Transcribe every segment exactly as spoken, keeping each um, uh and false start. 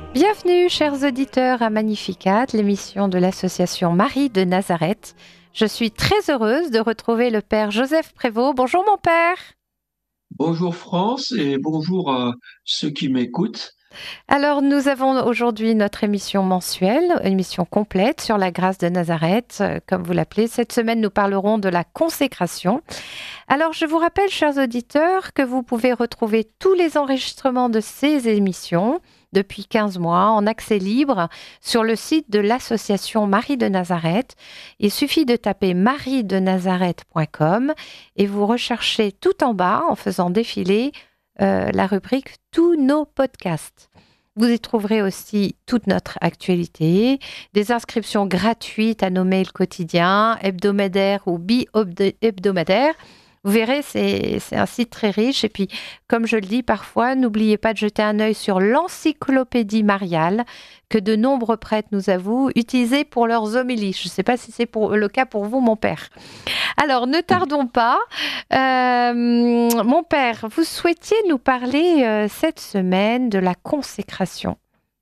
Bienvenue, chers auditeurs, à Magnificat, l'émission de l'association Marie de Nazareth. Je suis très heureuse de retrouver le Père Joseph Prévost. Bonjour mon Père. Bonjour France et bonjour à ceux qui m'écoutent. Alors, nous avons aujourd'hui notre émission mensuelle, une émission complète sur la grâce de Nazareth, euh, comme vous l'appelez. Cette semaine, nous parlerons de la consécration. Alors, je vous rappelle, chers auditeurs, que vous pouvez retrouver tous les enregistrements de ces émissions depuis quinze mois en accès libre sur le site de l'association Marie de Nazareth. Il suffit de taper marie de nazareth point com et vous recherchez tout en bas en faisant défiler euh, la rubrique Tous nos podcasts. Vous y trouverez aussi toute notre actualité, des inscriptions gratuites à nos mails quotidiens, hebdomadaires ou bi-hebdomadaires. Vous verrez, c'est, c'est un site très riche. Et puis, comme je le dis parfois, n'oubliez pas de jeter un œil sur l'encyclopédie mariale que de nombreux prêtres nous avouent utiliser pour leurs homélies. Je ne sais pas si c'est pour, le cas pour vous, mon père. Alors, ne tardons pas. Euh, mon père, vous souhaitiez nous parler euh, cette semaine de la consécration.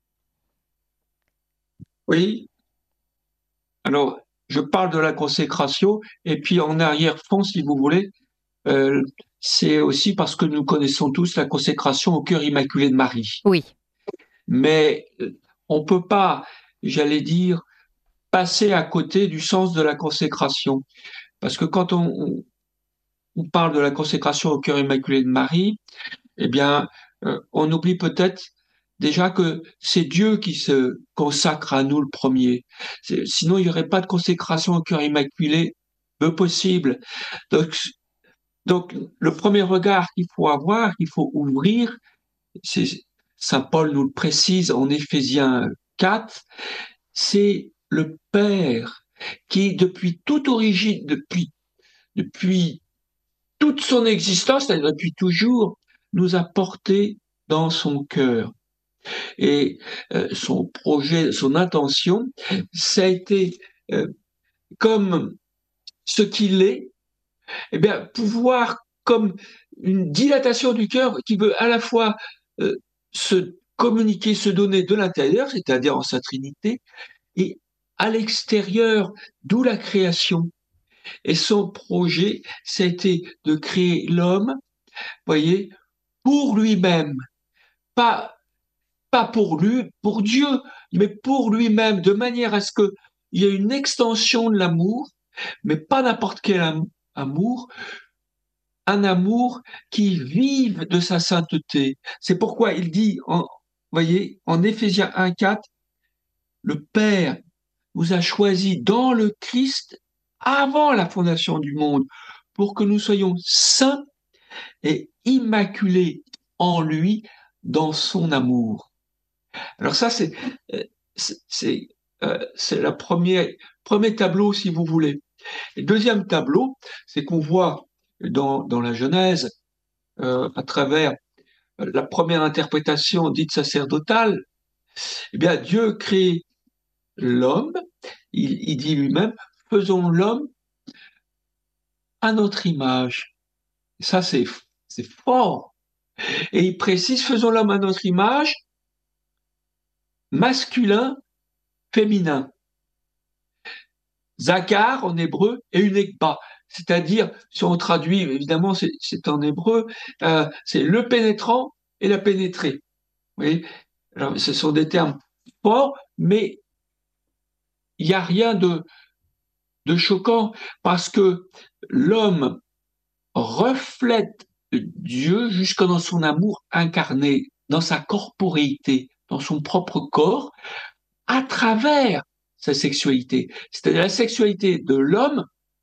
Oui, alors je parle de la consécration et puis en arrière-fond, si vous voulez, euh, c'est aussi parce que nous connaissons tous la consécration au cœur immaculé de Marie. Oui. Mais euh, on ne peut pas, j'allais dire, passer à côté du sens de la consécration. Parce que quand on, on- on parle de la consécration au cœur immaculé de Marie, eh bien, euh, on oublie peut-être déjà que c'est Dieu qui se consacre à nous le premier. C'est- Sinon, il n'y aurait pas de consécration au cœur immaculé peu possible. Donc, donc, le premier regard qu'il faut avoir, qu'il faut ouvrir, c'est Saint Paul nous le précise en Éphésiens quatre, c'est le Père qui, depuis toute origine, depuis, depuis toute son existence, c'est-à-dire depuis toujours, nous a portés dans son cœur. Et euh, son projet, son intention, ça a été, euh, comme ce qu'il est, eh bien, pouvoir, comme une dilatation du cœur qui veut à la fois euh, se communiquer, se donner de l'intérieur, c'est-à-dire en sa Trinité, et à l'extérieur, d'où la création. Et son projet, c'était de créer l'homme, voyez, pour lui-même, pas pas pour lui, pour Dieu, mais pour lui-même, de manière à ce qu'il y ait une extension de l'amour, mais pas n'importe quel am- amour, un amour qui vive de sa sainteté. C'est pourquoi il dit, en, voyez, en Éphésiens un quatre, le Père vous a choisi dans le Christ avant la fondation du monde pour que nous soyons saints et immaculés en lui dans son amour. Alors ça, c'est euh, c'est c'est euh, c'est le premier premier tableau, si vous voulez. Et deuxième tableau, c'est qu'on voit dans dans la Genèse, euh, à travers la première interprétation dite sacerdotale, eh bien Dieu crée l'homme. Il, il dit lui-même, faisons l'homme à notre image. Et ça, c'est c'est fort. Et il précise, faisons l'homme à notre image, masculin, féminin. Zakar en hébreu et une ekba. C'est-à-dire, si on traduit, évidemment, c'est, c'est en hébreu, euh, c'est le pénétrant et la pénétrée. Vous voyez. Alors, ce sont des termes forts, mais il n'y a rien de, de choquant parce que l'homme reflète Dieu jusque dans son amour incarné, dans sa corporéité, dans son propre corps, à travers sa sexualité. C'est-à-dire la sexualité de l'homme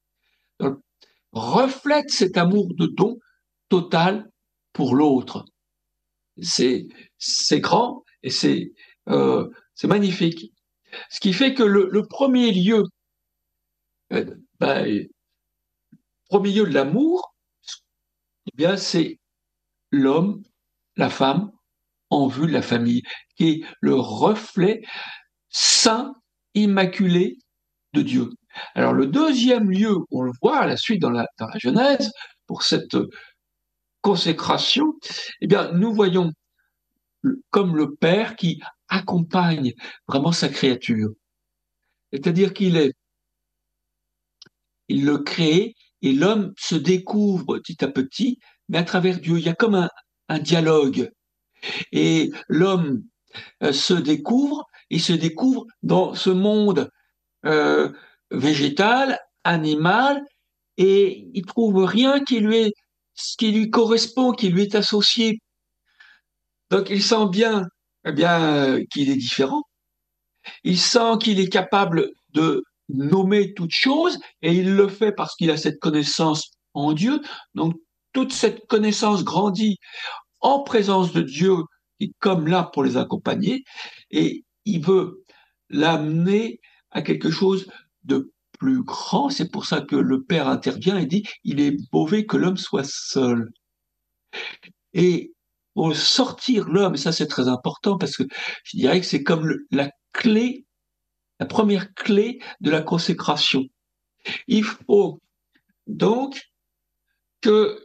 reflète cet amour de don total pour l'autre. C'est, c'est grand et c'est, euh, c'est magnifique. Ce qui fait que le, le premier lieu, euh, ben, premier lieu de l'amour, eh bien, c'est l'homme, la femme, en vue de la famille, qui est le reflet saint, immaculé de Dieu. Alors, le deuxième lieu, on le voit à la suite dans la, dans la Genèse, pour cette consécration, eh bien, nous voyons comme le Père qui accompagne vraiment sa créature. C'est-à-dire qu'il est, il le crée et l'homme se découvre petit à petit, mais à travers Dieu. Il y a comme un, un dialogue. Et l'homme euh, se découvre, il se découvre dans ce monde euh, végétal, animal, et il trouve rien qui lui est, qui lui correspond, qui lui est associé. Donc il sent bien, eh bien, euh, qu'il est différent. Il sent qu'il est capable de nommer toute chose, et il le fait parce qu'il a cette connaissance en Dieu. Donc toute cette connaissance grandit en présence de Dieu, qui est comme là pour les accompagner, et il veut l'amener à quelque chose de plus grand. C'est pour ça que le Père intervient et dit, il est mauvais que l'homme soit seul. Et pour sortir l'homme, et ça c'est très important, parce que je dirais que c'est comme le, la clé, la première clé de la consécration. Il faut donc que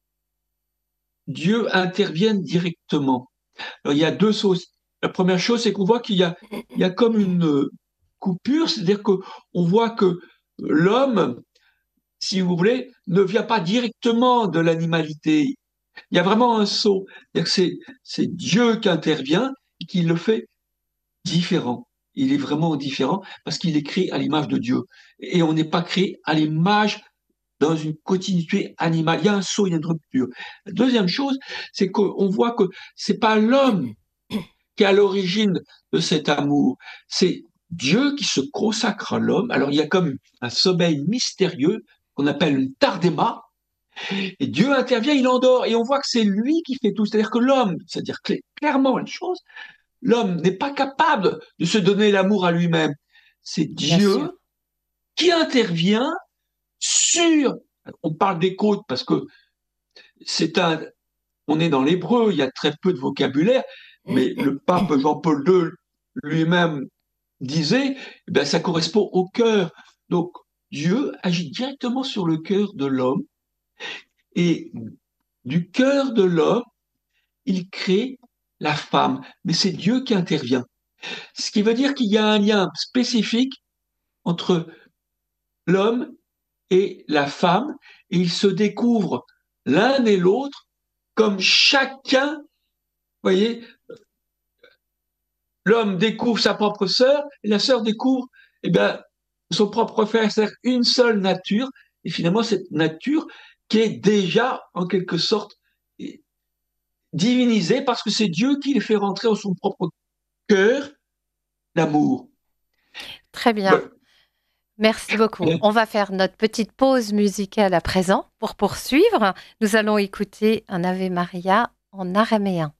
Dieu intervienne directement. Alors, il y a deux choses. La première chose, c'est qu'on voit qu'il y a, il y a comme une coupure, c'est-à-dire qu'on voit que l'homme, si vous voulez, ne vient pas directement de l'animalité. Il y a vraiment un saut. C'est-à-dire que c'est, c'est Dieu qui intervient et qui le fait différent. Il est vraiment différent parce qu'il est créé à l'image de Dieu. Et on n'est pas créé à l'image dans une continuité animale. Il y a un saut, il y a une rupture. La deuxième chose, c'est qu'on voit que c'est pas l'homme qui est à l'origine de cet amour. C'est Dieu qui se consacre à l'homme. Alors il y a comme un sommeil mystérieux qu'on appelle une tardéma, et Dieu intervient, il endort, et on voit que c'est lui qui fait tout. C'est-à-dire que l'homme, c'est-à-dire clairement une chose, l'homme n'est pas capable de se donner l'amour à lui-même. C'est Dieu qui intervient sur, on parle des côtes parce que c'est un, on est dans l'hébreu, il y a très peu de vocabulaire, mais le pape Jean-Paul deux lui-même disait, eh bien, ça correspond au cœur. Donc, Dieu agit directement sur le cœur de l'homme, et du cœur de l'homme, il crée la femme. Mais c'est Dieu qui intervient. Ce qui veut dire qu'il y a un lien spécifique entre l'homme et la femme, et ils se découvrent l'un et l'autre comme chacun, vous voyez, l'homme découvre sa propre sœur, et la sœur découvre, eh bien, son propre frère, c'est-à-dire une seule nature, et finalement cette nature qui est déjà en quelque sorte divinisée parce que c'est Dieu qui les fait rentrer en son propre cœur d'amour. Très bien. Ben, merci beaucoup. On va faire notre petite pause musicale à présent pour poursuivre. Nous allons écouter un Ave Maria en araméen.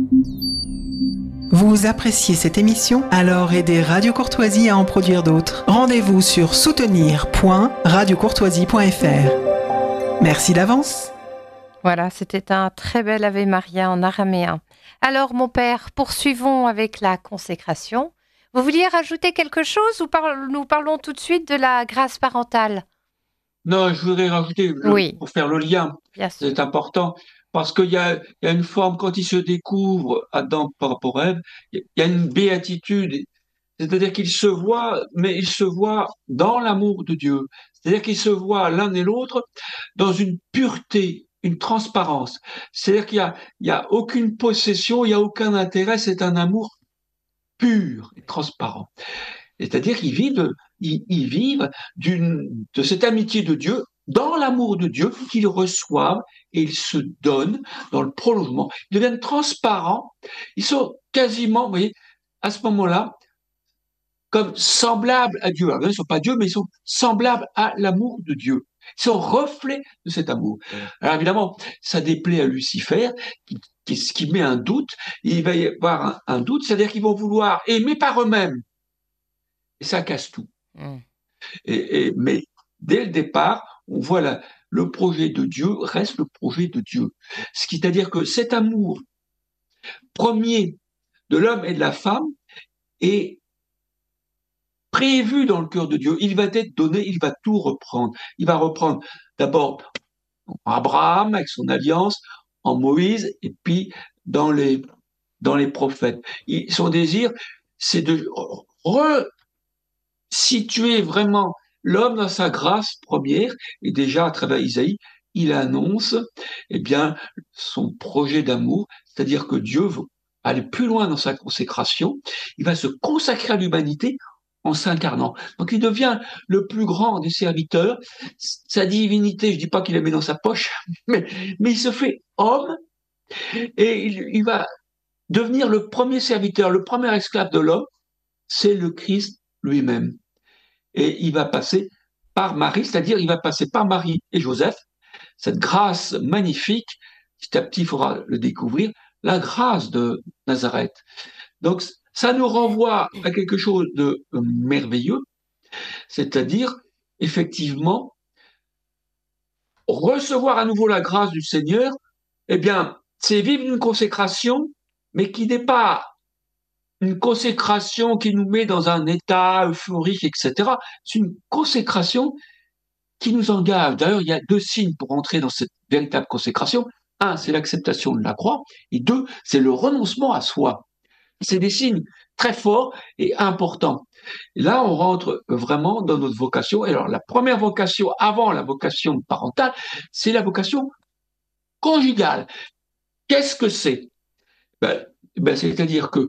Vous appréciez cette émission? Alors aidez Radio Courtoisie à en produire d'autres. Rendez-vous sur soutenir point radio courtoisie point f r. Merci d'avance. Voilà, c'était un très bel Ave Maria en araméen. Alors, mon père, poursuivons avec la consécration. Vous vouliez rajouter quelque chose ou par- nous parlons tout de suite de la grâce parentale? Non, je voudrais rajouter, le- Oui, pour faire le lien, bien sûr. c'est important, parce qu'il y a, il y a une forme, quand il se découvre, Adam par rapport à Ève, il y a une béatitude, c'est-à-dire qu'il se voit, mais il se voit dans l'amour de Dieu. C'est-à-dire qu'il se voit l'un et l'autre dans une pureté, une transparence. C'est-à-dire qu'il y a, il y a aucune possession, il y a aucun intérêt, c'est un amour pur et transparent. C'est-à-dire qu'ils vivent, de, ils, ils vivent d'une, de cette amitié de Dieu, dans l'amour de Dieu qu'ils reçoivent et ils se donnent dans le prolongement. Ils deviennent transparents. Ils sont quasiment, vous voyez, à ce moment-là, comme semblables à Dieu. Alors, ils ne sont pas Dieu, mais ils sont semblables à l'amour de Dieu. Ils sont reflets de cet amour. Alors évidemment, ça déplaît à Lucifer, qui, qui, qui met un doute. Il va y avoir un, un doute, c'est-à-dire qu'ils vont vouloir aimer par eux-mêmes. Et ça casse tout. Mm. Et, et, mais dès le départ, on voit la, le projet de Dieu reste le projet de Dieu. C'est-à-dire que cet amour premier de l'homme et de la femme est prévu dans le cœur de Dieu. Il va être donné, il va tout reprendre. Il va reprendre d'abord Abraham avec son alliance, en Moïse, et puis dans les, dans les prophètes. Et son désir, c'est de resituer vraiment l'homme dans sa grâce première, et déjà à travers Isaïe, il annonce eh bien, son projet d'amour, c'est-à-dire que Dieu veut aller plus loin dans sa consécration, il va se consacrer à l'humanité en s'incarnant. Donc il devient le plus grand des serviteurs. Sa divinité, je ne dis pas qu'il la met dans sa poche, mais, mais il se fait homme et il, il va devenir le premier serviteur, le premier esclave de l'homme, c'est le Christ lui-même. Et il va passer par Marie, c'est-à-dire il va passer par Marie et Joseph, cette grâce magnifique, petit à petit il faudra le découvrir, la grâce de Nazareth. Donc ça nous renvoie à quelque chose de merveilleux, c'est-à-dire effectivement recevoir à nouveau la grâce du Seigneur, eh bien c'est vivre une consécration, mais qui n'est pas une consécration qui nous met dans un état euphorique, et cetera. C'est une consécration qui nous engage. D'ailleurs, il y a deux signes pour entrer dans cette véritable consécration. Un, c'est l'acceptation de la croix, et deux, c'est le renoncement à soi. C'est des signes très forts et importants. Et là, on rentre vraiment dans notre vocation. Et alors, la première vocation, avant la vocation parentale, c'est la vocation conjugale. Qu'est-ce que c'est? Ben, ben, c'est-à-dire que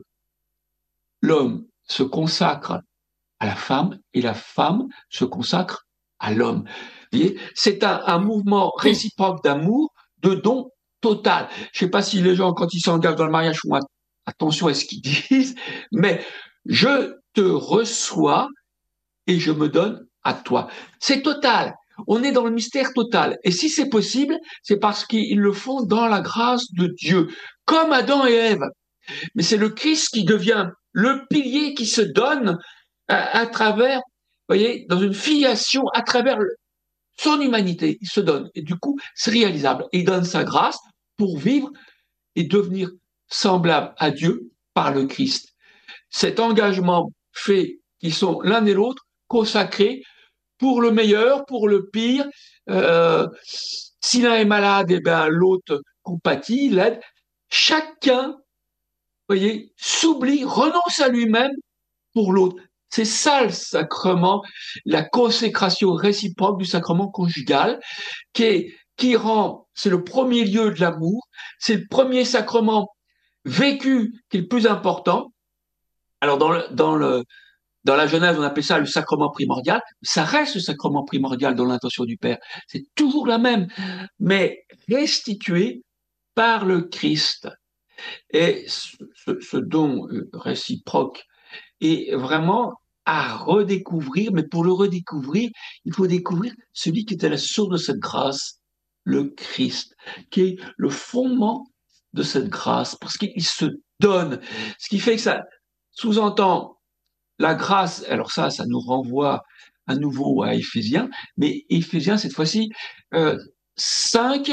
l'homme se consacre à la femme et la femme se consacre à l'homme. Vous voyez, c'est un, un mouvement réciproque d'amour, de don total. Je ne sais pas si les gens, quand ils s'engagent dans le mariage, font attention à ce qu'ils disent, mais je te reçois et je me donne à toi. C'est total. On est dans le mystère total. Et si c'est possible, c'est parce qu'ils le font dans la grâce de Dieu, comme Adam et Ève. Mais c'est le Christ qui devient le pilier qui se donne à, à travers, vous voyez, dans une filiation, à travers le, son humanité, il se donne. Et du coup, c'est réalisable. Et il donne sa grâce pour vivre et devenir semblable à Dieu par le Christ. Cet engagement fait qu'ils sont l'un et l'autre consacrés pour le meilleur, pour le pire. Euh, si l'un est malade, eh ben, l'autre compatit, l'aide. Chacun, vous voyez, s'oublie, renonce à lui-même pour l'autre. C'est ça le sacrement, la consécration réciproque du sacrement conjugal, qui, est, qui rend, c'est le premier lieu de l'amour, c'est le premier sacrement vécu qui est le plus important. Alors dans, le, dans, le, dans la Genèse, on appelle ça le sacrement primordial. Ça reste le sacrement primordial dans l'intention du Père. C'est toujours la même, mais restitué par le Christ. Et ce, ce don réciproque est vraiment à redécouvrir, mais pour le redécouvrir, il faut découvrir celui qui était la source de cette grâce, le Christ, qui est le fondement de cette grâce, parce qu'il se donne. Ce qui fait que ça sous-entend la grâce. Alors ça, ça nous renvoie à nouveau à Éphésiens, mais Éphésiens, cette fois-ci, euh, cinq,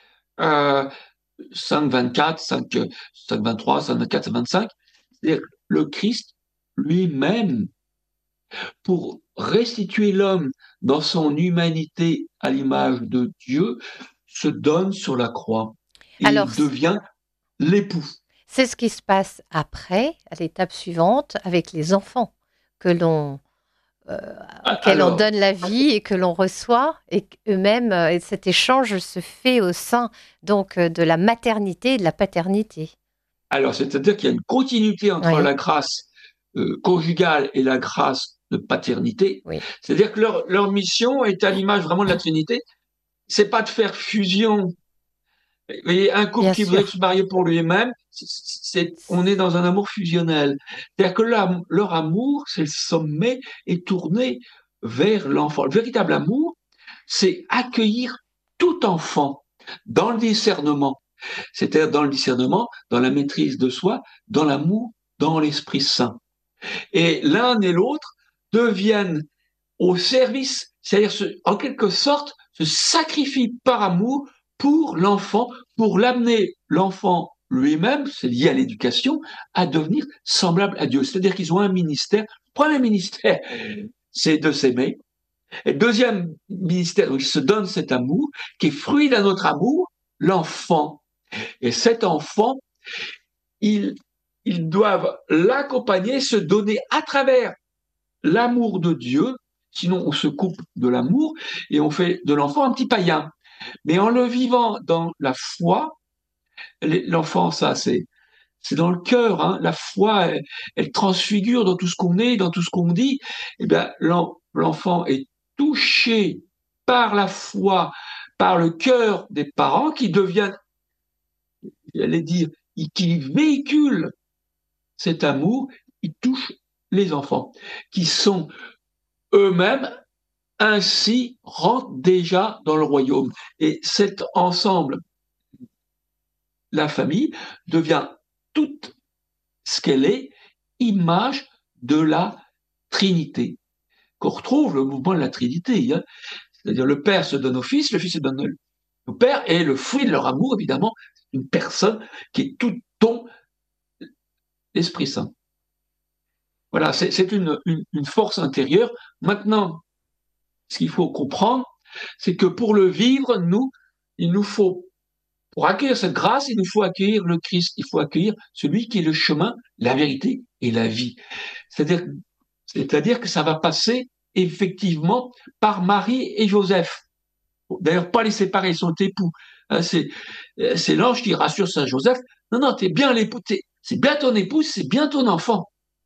euh, cinq vingt-quatre, cinq, cinq vingt-trois, cinq vingt-quatre, cinq vingt-cinq, c'est-à-dire le Christ lui-même, pour restituer l'homme dans son humanité à l'image de Dieu, se donne sur la croix et Alors, il devient l'époux. c'est ce qui se passe après, à l'étape suivante, avec les enfants que l'on, euh, auxquels on Alors, donne la vie et que l'on reçoit, et eux-mêmes, euh, et cet échange se fait au sein donc euh, de la maternité et de la paternité. alors c'est-à-dire qu'il y a une continuité entre Oui, la grâce euh, conjugale et la grâce de paternité. oui, C'est-à-dire que leur, leur mission est à l'image vraiment de la Trinité. C'est pas de faire fusion. Vous voyez, un couple bien qui voudrait sûr. se marier pour lui-même, c'est, c'est- on est dans un amour fusionnel. C'est-à-dire que leur, leur amour, c'est le sommet, est tourné vers l'enfant. Le véritable amour, c'est accueillir tout enfant dans le discernement. C'est-à-dire dans le discernement, dans la maîtrise de soi, dans l'amour, dans l'Esprit Saint. Et l'un et l'autre deviennent au service, c'est-à-dire se, en quelque sorte se sacrifient par amour pour l'enfant, pour l'amener l'enfant lui-même, c'est lié à l'éducation, à devenir semblable à Dieu. C'est-à-dire qu'ils ont un ministère. Le premier ministère, c'est de s'aimer. Et le deuxième ministère, où ils se donnent cet amour, qui est fruit d'un autre amour, l'enfant. Et cet enfant, ils, ils doivent l'accompagner, se donner à travers l'amour de Dieu, sinon on se coupe de l'amour et on fait de l'enfant un petit païen. Mais en le vivant dans la foi, l'enfant, ça, c'est, c'est dans le cœur, hein. La foi, elle, elle transfigure dans tout ce qu'on est, dans tout ce qu'on dit. Eh bien, l'enfant est touché par la foi, par le cœur des parents qui deviennent, j'allais dire, qui véhiculent cet amour, il touche les enfants, qui sont eux-mêmes ainsi rentrent déjà dans le royaume. Et cet ensemble, la famille, devient toute ce qu'elle est, image de la Trinité, qu'on retrouve le mouvement de la Trinité. Hein. C'est-à-dire le Père se donne au Fils, le Fils se donne au Père, et le fruit de leur amour, évidemment, une personne qui est tout don l'Esprit Saint. Voilà, c'est une, une, une force intérieure. Maintenant, ce qu'il faut comprendre, c'est que pour le vivre, nous, il nous faut, pour accueillir cette grâce, il nous faut accueillir le Christ, il faut accueillir celui qui est le chemin, la vérité et la vie. C'est-à-dire, c'est-à-dire que ça va passer effectivement par Marie et Joseph. D'ailleurs, pas les séparer, ils sont époux. C'est, c'est l'ange qui rassure Saint Joseph. Non, non, t'es bien l'époux, c'est bien ton épouse, c'est bien ton enfant.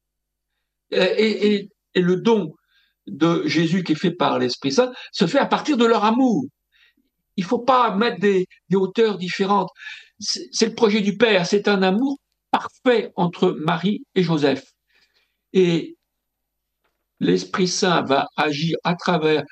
Et, et, et le don de Jésus qui est fait par l'Esprit Saint se fait à partir de leur amour. Il ne faut pas mettre des, des hauteurs différentes. C'est le projet du Père, c'est un amour parfait entre Marie et Joseph. Et l'Esprit Saint va agir à travers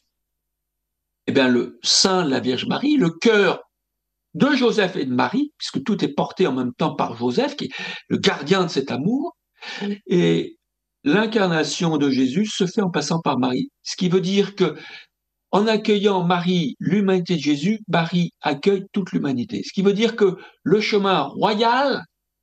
eh bien, le sein de la Vierge Marie, le cœur de Joseph et de Marie, puisque tout est porté en même temps par Joseph, qui est le gardien de cet amour. Et l'incarnation de Jésus se fait en passant par Marie, ce qui veut dire que en accueillant Marie, l'humanité de Jésus, Marie accueille toute l'humanité. Ce qui veut dire que le chemin royal,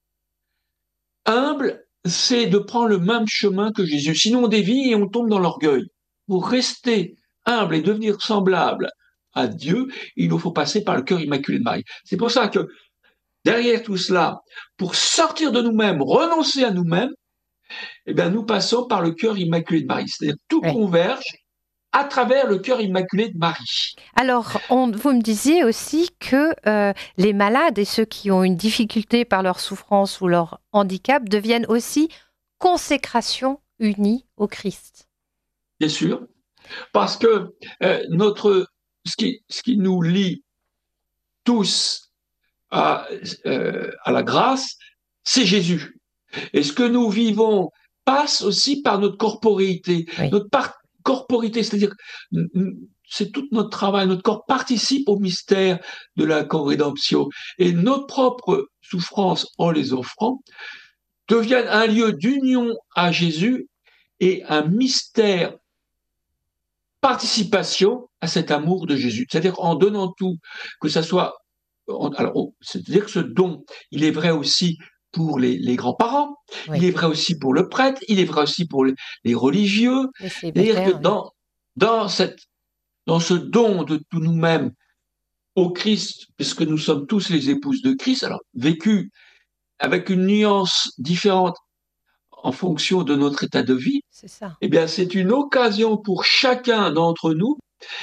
humble, c'est de prendre le même chemin que Jésus. Sinon, on dévie et on tombe dans l'orgueil. Pour rester humble et devenir semblable à Dieu, il nous faut passer par le cœur immaculé de Marie. C'est pour ça que derrière tout cela, pour sortir de nous-mêmes, renoncer à nous-mêmes, eh bien, nous passons par le cœur immaculé de Marie. C'est-à-dire tout oui. converge à travers le cœur immaculé de Marie. Alors, on, vous me disiez aussi que euh, les malades et ceux qui ont une difficulté par leur souffrance ou leur handicap deviennent aussi consécration unie au Christ. Bien sûr, parce que euh, notre, ce qui, ce qui nous lie tous à, euh, à la grâce, c'est Jésus. Et ce que nous vivons passe aussi par notre corporéité, oui. notre par corporité, c'est-à-dire c'est tout notre travail. Notre corps participe au mystère de la co-rédemption. Et nos propres souffrances, en les offrant, deviennent un lieu d'union à Jésus et un mystère participation à cet amour de Jésus. C'est-à-dire en donnant tout, que ça soit... Alors, c'est-à-dire que ce don, il est vrai aussi pour les, les grands-parents, oui. Il est vrai aussi pour le prêtre, il est vrai aussi pour les, les religieux. C'est-à-dire que dans, dans, cette, dans ce don de tout nous-mêmes au Christ, puisque nous sommes tous les épouses de Christ, alors vécu avec une nuance différente en fonction de notre état de vie, c'est ça. Eh bien, c'est une occasion pour chacun d'entre nous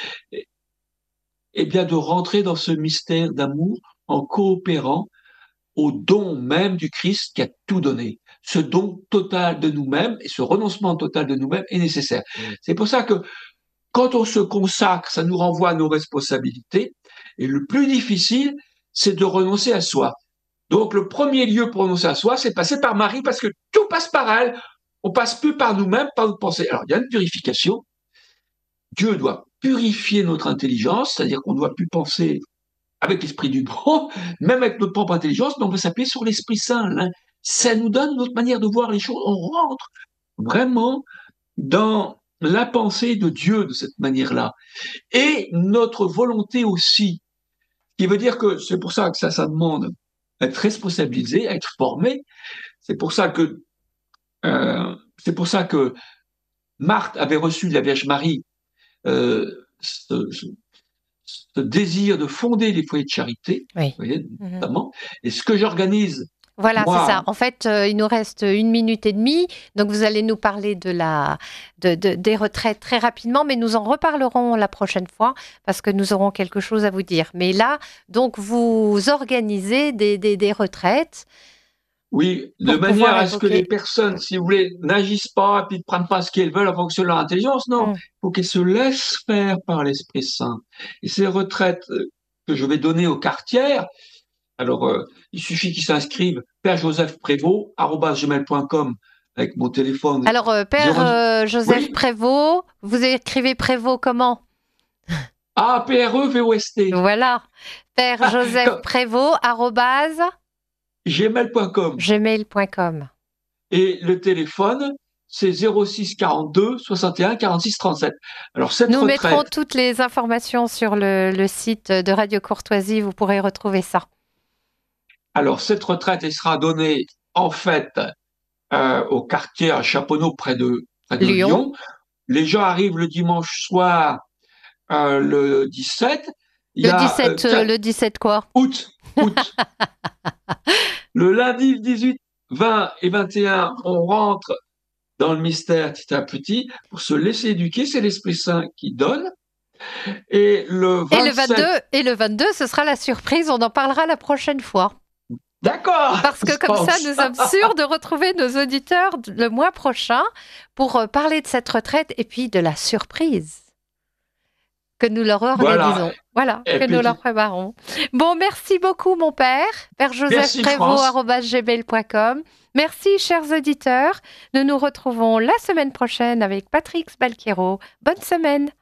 eh bien, de rentrer dans ce mystère d'amour en coopérant au don même du Christ qui a tout donné. Ce don total de nous-mêmes et ce renoncement total de nous-mêmes est nécessaire. Mmh. C'est pour ça que quand on se consacre, ça nous renvoie à nos responsabilités. Et le plus difficile, c'est de renoncer à soi. Donc, le premier lieu pour renoncer à soi, c'est passer par Marie parce que tout passe par elle. On passe plus par nous-mêmes, par notre pensée. Alors, il y a une purification. Dieu doit purifier notre intelligence, c'est-à-dire qu'on ne doit plus penser avec l'esprit du bon, même avec notre propre intelligence, mais on peut s'appuyer sur l'Esprit Saint. Hein. Ça nous donne notre manière de voir les choses. On rentre vraiment dans la pensée de Dieu de cette manière-là. Et notre volonté aussi, qui veut dire que c'est pour ça que ça, ça demande à être responsabilisé, à être formé. C'est pour ça que euh, c'est pour ça que Marthe avait reçu de la Vierge Marie euh, ce, ce, ce désir de fonder les foyers de charité, oui. Vous voyez, mmh. notamment. Et ce que j'organise. Voilà, moi, c'est ça. En fait, euh, il nous reste une minute et demie. Donc, vous allez nous parler de la, de, de, des retraites très rapidement, mais nous en reparlerons la prochaine fois parce que nous aurons quelque chose à vous dire. Mais là, donc, vous organisez des, des, des retraites. Oui, de manière à ce que les personnes, si vous voulet, n'agissent pas et puis ne prennent pas ce qu'elles veulent en fonction de leur intelligence. Non, il mmh. faut qu'elles se laissent faire par l'Esprit Saint. Et ces retraites que je vais donner aux quartières, alors euh, il suffit qu'ils s'inscrivent père joseph prévost arobase gmail point com avec mon téléphone. Alors, euh, Père zéro... euh, Joseph oui. Prévost, vous écrivez Prévost comment? Ah, P R E V O S T. Voilà, Père ah, Joseph comme... Prévost arobase gmail point com. gmail point com. Et le téléphone, c'est zéro six quarante-deux soixante et un quarante-six trente-sept. Alors, cette Nous retraite... mettrons toutes les informations sur le, le site de Radio Courtoisie, vous pourrez retrouver ça. Alors, cette retraite, elle sera donnée, en fait, euh, au quartier à Chaponneau, près de, près de Lyon. Lyon. Les gens arrivent le dimanche soir, euh, le dix-sept. Il le, y a, dix-sept euh, le dix-sept quoi? Août. août. Le lundi, le dix-huit, vingt et vingt et un, on rentre dans le mystère petit à petit pour se laisser éduquer. C'est l'Esprit Saint qui donne. Et le vingt-sept... Et le vingt-deux, et le vingt-deux, ce sera la surprise. On en parlera la prochaine fois. D'accord. Parce que comme ça, nous sommes sûrs de retrouver nos auditeurs le mois prochain pour parler de cette retraite et puis de la surprise que nous leur organisons. Voilà, voilà que puis... nous leur préparons. Bon, merci beaucoup, mon père. Père Joseph Prévost arobase gmail point com. Merci, chers auditeurs. Nous nous retrouvons la semaine prochaine avec Patrick Balquero. Bonne semaine.